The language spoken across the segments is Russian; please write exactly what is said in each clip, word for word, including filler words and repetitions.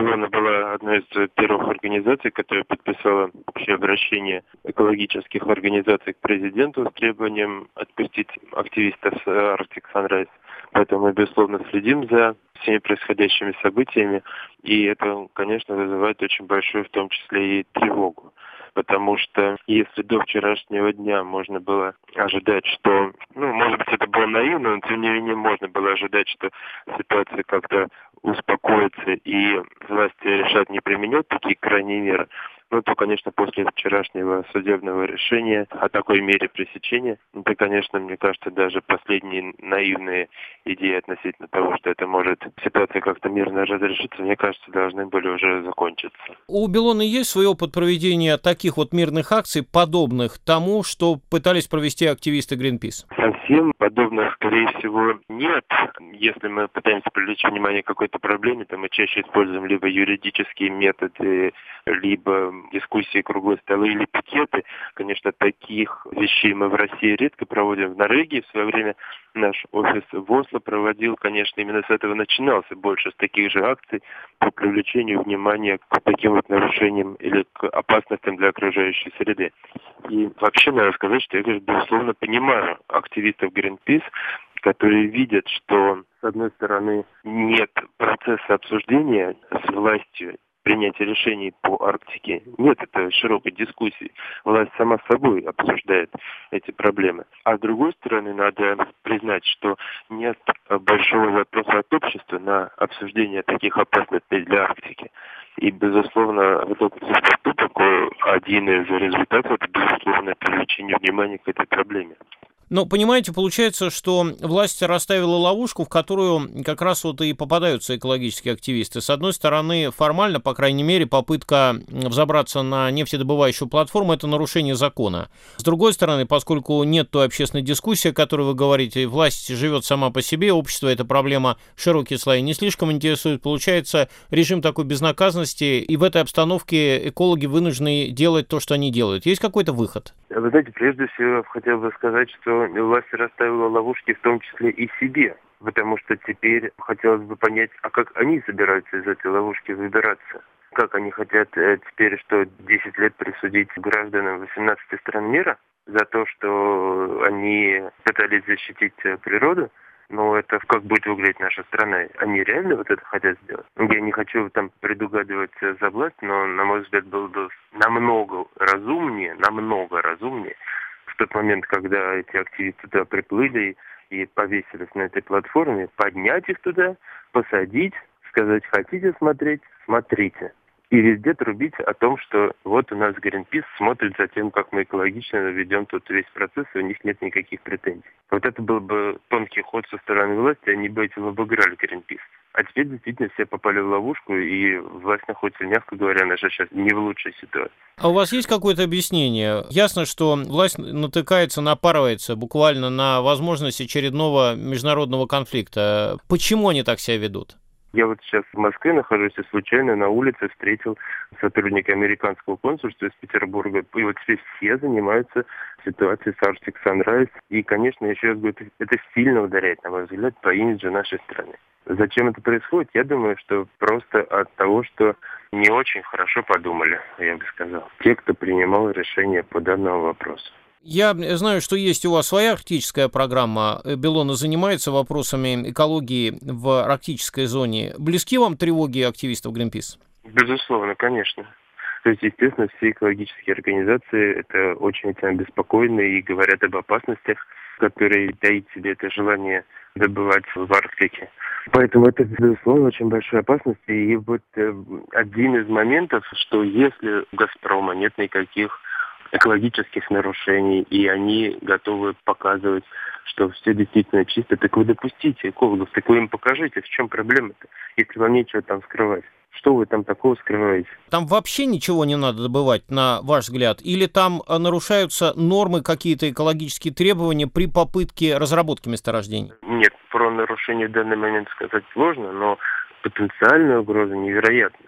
«Беллона» была одной из первых организаций, которая подписала общее обращение экологических организаций к президенту с требованием отпустить активистов с Arctic Sunrise. Поэтому мы, безусловно, следим за всеми происходящими событиями, и это, конечно, вызывает очень большую, в том числе и тревогу. Потому что если до вчерашнего дня можно было ожидать, что, ну, может быть, это было наивно, но тем не менее можно было ожидать, что ситуация как-то успокоится и власти решат не применять такие крайние меры, ну, то, конечно, после вчерашнего судебного решения о такой мере пресечения, это, конечно, мне кажется, даже последние наивные идеи относительно того, что это может ситуация как-то мирно разрешиться, мне кажется, должны были уже закончиться. У «Беллона» есть свой опыт проведения таких вот мирных акций, подобных тому, что пытались провести активисты Greenpeace? Совсем подобных, скорее всего, нет. Если мы пытаемся привлечь внимание к какой-то проблеме, то мы чаще используем либо юридические методы, либо дискуссии, круглые столы или пикеты. Конечно, таких вещей мы в России редко проводим. В Норвегии в свое время наш офис в Осло проводил, конечно, именно с этого начинался, больше с таких же акций по привлечению внимания к таким вот нарушениям или к опасностям для окружающей среды. И вообще надо сказать, что я, безусловно, понимаю активистов Greenpeace, которые видят, что, с одной стороны, нет процесса обсуждения с властью, принятия решений по Арктике. Нет этой широкой дискуссии. Власть сама с собой обсуждает эти проблемы. А с другой стороны, надо признать, что нет большого запроса от общества на обсуждение таких опасностей для Арктики. И, безусловно, вот этот поступок, один из результатов, это, безусловно, привлечение внимания к этой проблеме. Но, понимаете, получается, что власть расставила ловушку, в которую как раз вот и попадаются экологические активисты. С одной стороны, формально, по крайней мере, попытка взобраться на нефтедобывающую платформу – это нарушение закона. С другой стороны, поскольку нет той общественной дискуссии, о которой вы говорите, власть живет сама по себе, общество эта проблема широкие слои не слишком интересует, получается режим такой безнаказанности, и в этой обстановке экологи вынуждены делать то, что они делают. Есть какой-то выход? Вы знаете, прежде всего, хотел бы сказать, что власть расставила ловушки в том числе и себе, потому что теперь хотелось бы понять, а как они собираются из этой ловушки выбираться. Как они хотят теперь, что десять лет присудить гражданам восемнадцати стран мира за то, что они пытались защитить природу? Но это как будет выглядеть наша страна? Они реально вот это хотят сделать? Я не хочу там предугадывать за власть, но, на мой взгляд, было бы намного разумнее, намного разумнее в тот момент, когда эти активисты туда приплыли и повесились на этой платформе, поднять их туда, посадить, сказать, хотите смотреть, смотрите. И везде трубить о том, что вот у нас Greenpeace смотрит за тем, как мы экологично ведем тут весь процесс, и у них нет никаких претензий. Вот это был бы тонкий ход со стороны власти, они бы этим обыграли Greenpeace. А теперь действительно все попали в ловушку, и власть находится, мягко говоря, наша сейчас не в лучшей ситуации. А у вас есть какое-то объяснение? Ясно, что власть натыкается, напарывается буквально на возможность очередного международного конфликта. Почему они так себя ведут? Я вот сейчас в Москве нахожусь и случайно на улице встретил сотрудника американского консульства из Петербурга. И вот здесь все занимаются ситуацией с Arctic Sunrise. И, конечно, еще раз говорю, это сильно ударяет, на мой взгляд, по имиджу нашей страны. Зачем это происходит? Я думаю, что просто от того, что не очень хорошо подумали, я бы сказал, те, кто принимал решение по данному вопросу. Я знаю, что есть у вас своя арктическая программа. «Беллона» занимается вопросами экологии в арктической зоне. Близки вам тревоги активистов Greenpeace? Безусловно, конечно. То есть, естественно, все экологические организации это очень этим обеспокоены и говорят об опасностях, которые таит в себе это желание добывать в Арктике. Поэтому это, безусловно, очень большая опасность. И вот э, один из моментов, что если у «Газпрома» нет никаких экологических нарушений, и они готовы показывать, что все действительно чисто, так вы допустите экологов, так вы им покажите, в чем проблема-то, если вам нечего там скрывать. Что вы там такого скрываете? Там вообще ничего не надо добывать, на ваш взгляд? Или там нарушаются нормы, какие-то экологические требования при попытке разработки месторождений? Нет, про нарушение в данный момент сказать сложно, но потенциальная угроза невероятна.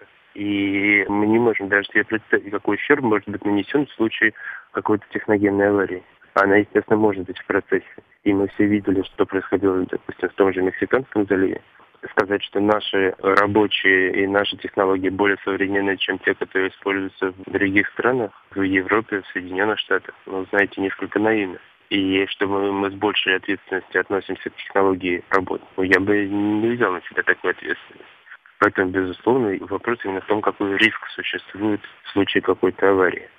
И мы не можем даже себе представить, какой ущерб может быть нанесен в случае какой-то техногенной аварии. Она, естественно, может быть в процессе. И мы все видели, что происходило, допустим, в том же Мексиканском заливе. сказать, что наши рабочие и наши технологии более современные, чем те, которые используются в других странах, в Европе, в Соединенных Штатах, ну, знаете, несколько наивно. И что мы, мы с большей ответственностью относимся к технологии работы. Ну, я бы не взял на себя такую ответственность. Поэтому, безусловно, вопрос именно в том, какой риск существует в случае какой-то аварии.